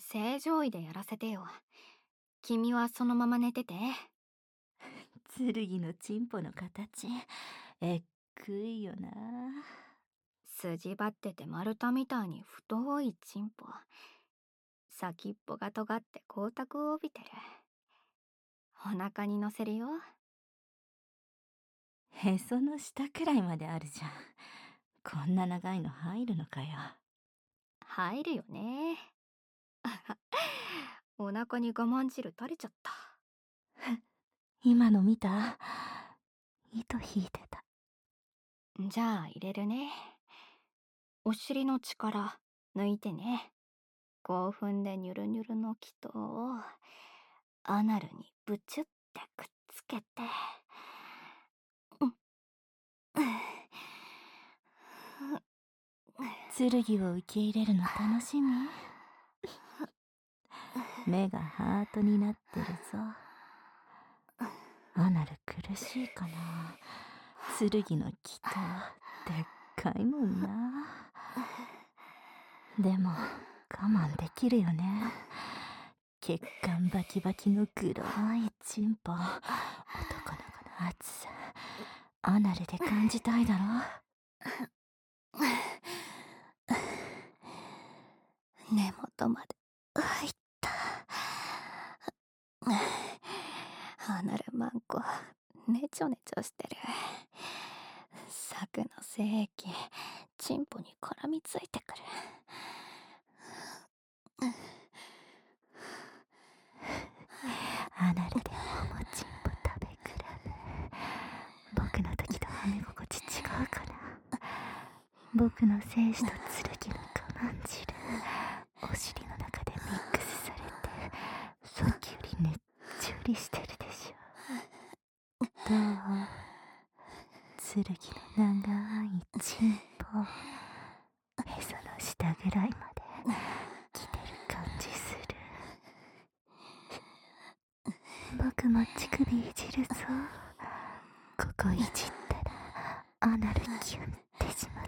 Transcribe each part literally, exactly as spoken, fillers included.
正常位でやらせてよ。君はそのまま寝てて。 剣のチンポの形、えっくいよな。 筋張ってて丸太みたいに太いチンポ。先っぽが尖って光沢を帯びてる。お腹に乗せるよ。 へその下くらいまであるじゃん。こんな長いの入るのかよ。 入るよね。お腹に我慢汁垂れちゃった。 今の見た？糸引いてた。 じゃあ入れるね。お尻の力抜いてね。興奮でニュルニュルの気筒をアナルにブチュってくっつけて、うん、 剣を受け入れるの楽しみ？目がハートになってるぞ。アナル苦しいかな。剣の気筒でっかいもんな。でも我慢できるよね。血管バキバキの黒いチンポ、男の子の熱さアナルで感じたいだろ。 根元まで入った。アナルマンコネチョネチョしてる。柵の精液チンポに絡みついてくる。 アナルでホモチンポ食べ比べ。僕の時とはめ心地違うかな。僕の精子と剣の我慢汁、お尻の中でミックスされてさっきよりねっちょりしてるでしょ。どう？剣の長いチンポ、へその下ぐらいまで来てる感じする。僕も乳首いじるぞ。ここいじったらアナルキュンってしまって、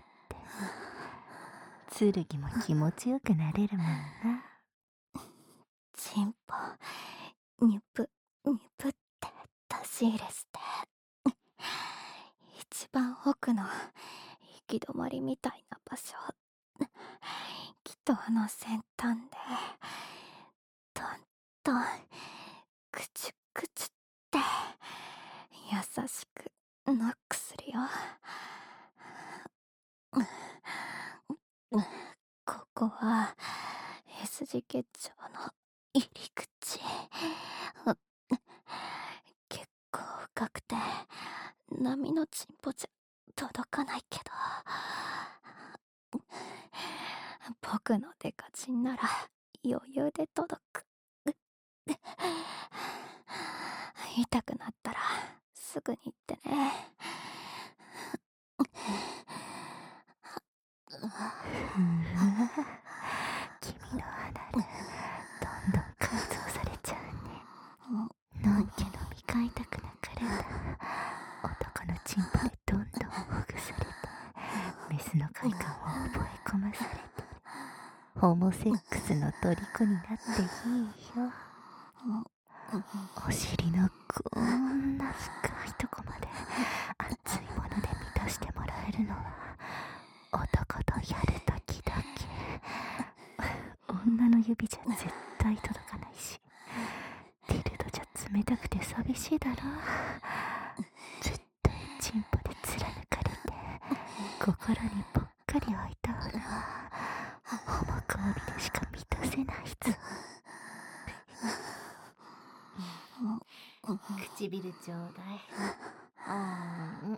剣も気持ちよくなれるもんな。 チンポニュプニュプって出し入れして、一番奥の行き止まりみたいな場所、気筒の先端でトントンクチュクチュって優しくノックするよ。ここは S 字結腸の入り口。結構深くて波のチンポじゃ届かないけど、僕のデカチンなら余裕で届く。痛くなったらすぐに言ってね。 君のアナルどんどん改造されちゃうね。のんけの未開拓な体、男のチンポでどんどんほぐされてメスの快感を覚え込まされて、ホモセックスの虜になっていいよ。お尻のこんな深いとこまで熱いもので満たしてもらえるのは男とやるときだけ。女の指じゃ絶対届かないし、ディルドじゃ冷たくて寂しいだろ。絶対チンポで貫かれて心にぽっかり開いた穴はホモ交尾でしか満たせないぞ。唇ちょうだい。あーん。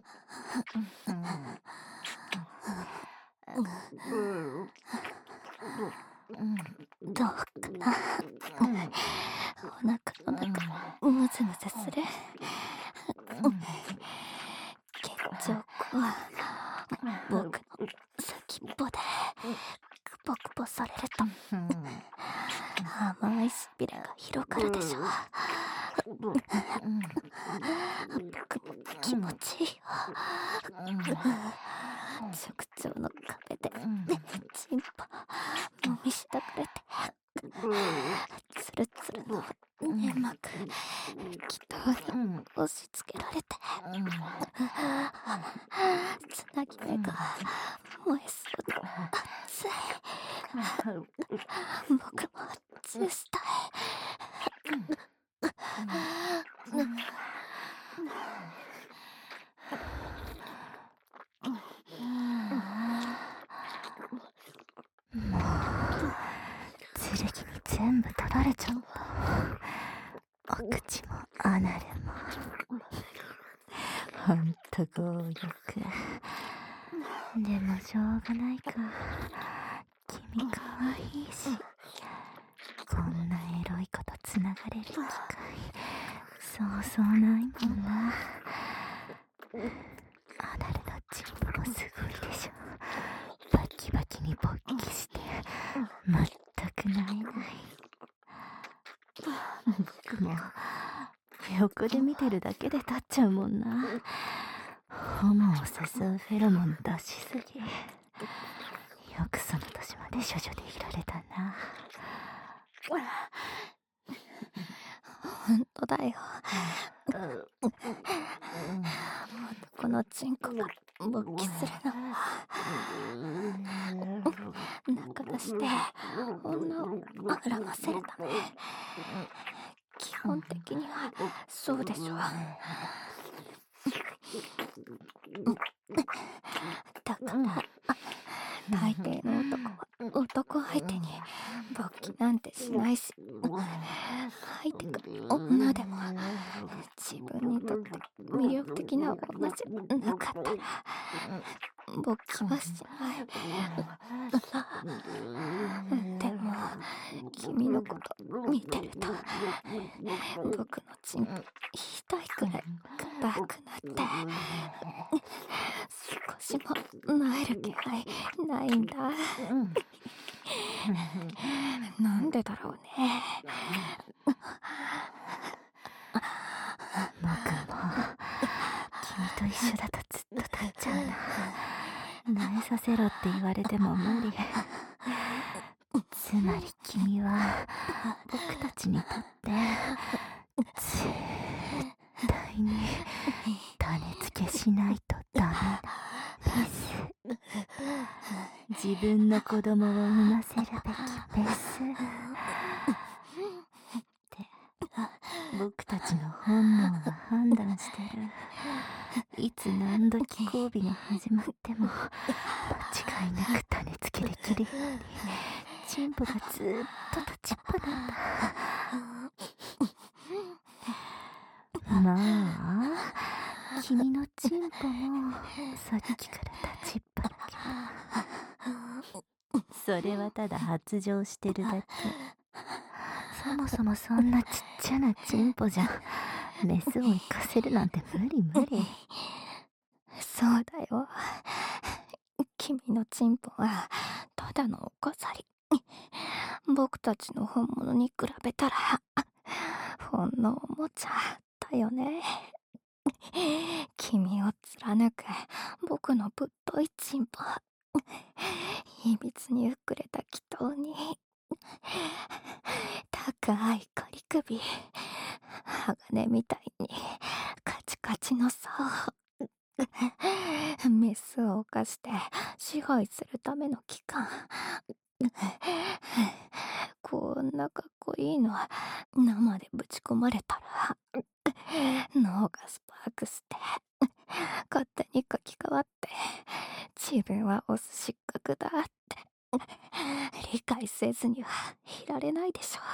どうかな。お腹の中ムズムズする。結腸は僕の先っぽでクポクポされると甘いしびれが広がるでしょ。僕も気持ちいいよ。直腸の壁でチンポもみしだかれてツルツルの粘膜気筒に押し付けられて、つなぎ目が燃えそうで熱い。僕も熱したい。 もう剣に全部取られちゃった。お口もアナルもほんと強欲。でもしょうがないか。君かわいいし、こんなエロい子とつながれる機会そうそうないもんな。アナルのチンポもすごいでしょ。バキバキに勃起して全くなえない。僕も横で見てるだけで立っちゃうもんな。ホモを誘うフェロモン出しすぎ。よくその年まで処女でいられたな。 ほんとだよ。男のチンコが勃起するのは中出して女を笑わせるため。基本的にはそうでしょ。だから大抵の男は男相手に勃起なんてしないし、相手が女でも自分にとって魅力的な女じゃなかったら勃起はしない。でも君のこと見てると僕のチンポ痛いくらい硬くなって少しもなえる気配ないんだ。なんでだろうね。 僕も君と一緒だとずっと立っちゃうな。なえさせろって言われても無理。つまり君は僕たちにとって絶対に種付けしないとダメなメス。自分の子供を産ませるべきメスって僕たちの本能が判断してる。いつ何時交尾が始まっても間違いなく種付けできるようにチンポがずっと立ちっぱなんだ。まあ君のチンポもさっきから立ちっぱだけど、それはただ発情してるだけ。そもそもそんなちっちゃなチンポじゃメスを生かせるなんて無理無理。 そうだよ。君のチンポはただのお飾り。僕たちの本物に比べたらほんのおもちゃだよね。君を貫く僕のぶっといチンポ、秘密に膨れた気筒に高いカリ首、鋼みたいにカチカチの竿、メスを犯して支配するための器官。こんなかっこいいの生でぶち込まれたら脳がスパークして勝手に書き換わって自分はオス失格だって理解せずにはいられないでしょ。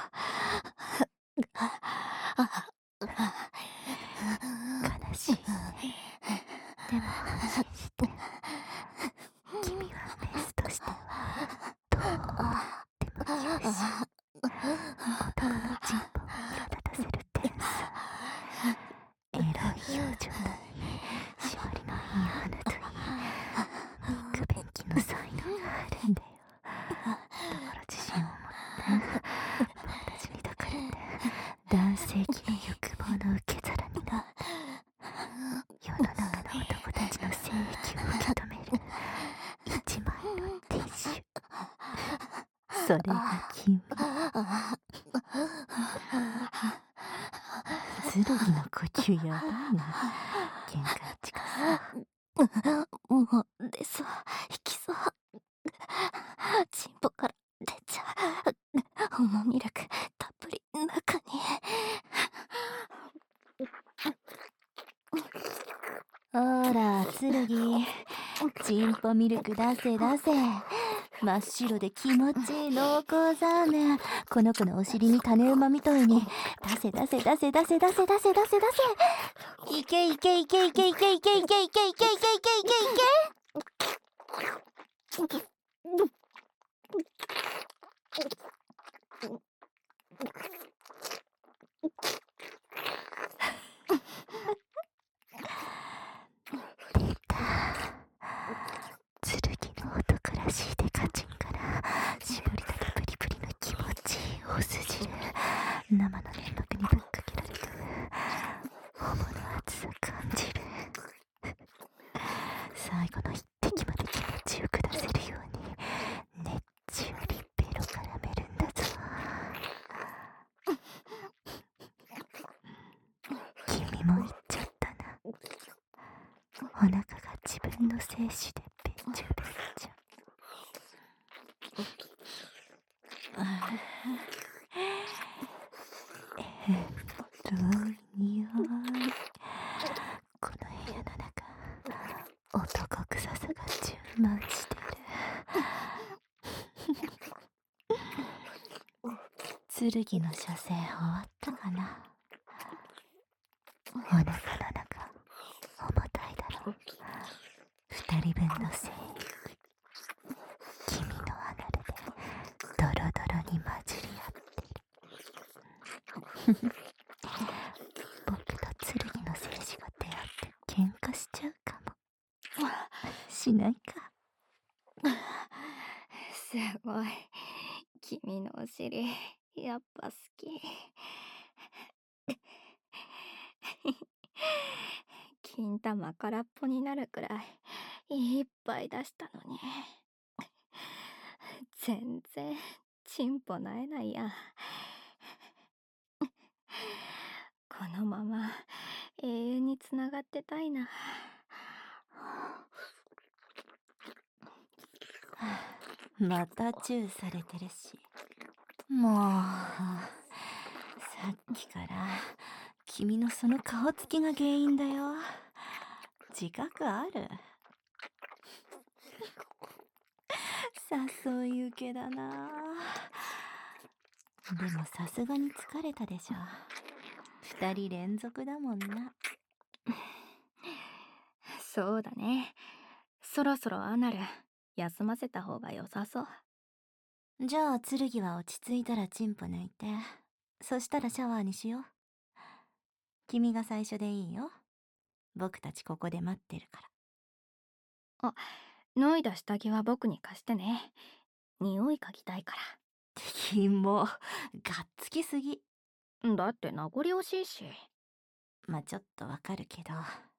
悲しい。でも安心して。君はメスとしてはどうでもよし。男のチンポを苛立たせる天才。エロい表情といい、絞りのいい鼻といい、肉便器の才能があるんだよ。だから自信を持って僕たちに抱かれて男性器の欲望の受け皿になった。世の中の男たちの性癖を受け止める一枚のティッシュ。それが君。 剣の呼吸やばいな。限界近さ。 もう出そう、引きそう。チンポから出ちゃう。ホモミルクたっぷり中に。 ほら剣、チンポミルク出せ出せ。真っ白で気持ちいい濃厚ザーメン、この子のお尻に種馬みたいに出せ出せ出せ出せ出せ出せ出せ出せ。いけいけいけいけいけいけいけいけいけいけいけいけいけ。出た。剣の男らしいデカチンから絞りたてプリプリの気持ちいいオス汁、生の粘膜にぶっかけられてホモの熱さ感じる。最後の一滴まで気持ちよく出せるようにねっちゅりベロからめるんだぞ。君も言っちゃったな。お腹が自分の精子でべっちょべっちょ。えっと匂い、この部屋の中男臭さが充満してる。剣の射精終わったかな。お腹の中重たいだろ。二人分の精液、君のアナルでドロドロに混じり合ってる。僕と剣の精子が出会って喧嘩しちゃうかも。しないか。 すごい。君のお尻、やっぱ好き。金玉空っぽになるくらいいっぱい出したのに。全然チンポなえないや。このまま永遠につながってたいな。 またチューされてるし。もうさっきから君のその顔つきが原因だよ。自覚ある？誘い受けだな。でもさすがに疲れたでしょ。二人連続だもんな。 そうだね。そろそろアナル休ませた方が良さそう。 じゃあ剣は落ち着いたらチンポ抜いて、そしたらシャワーにしよう。君が最初でいいよ。僕たちここで待ってるから。 あ、脱いだ下着は僕に貸してね。匂い嗅ぎたいか君もがっつきすぎ。 ら。だって名残惜しいし。 まあちょっとわかるけど。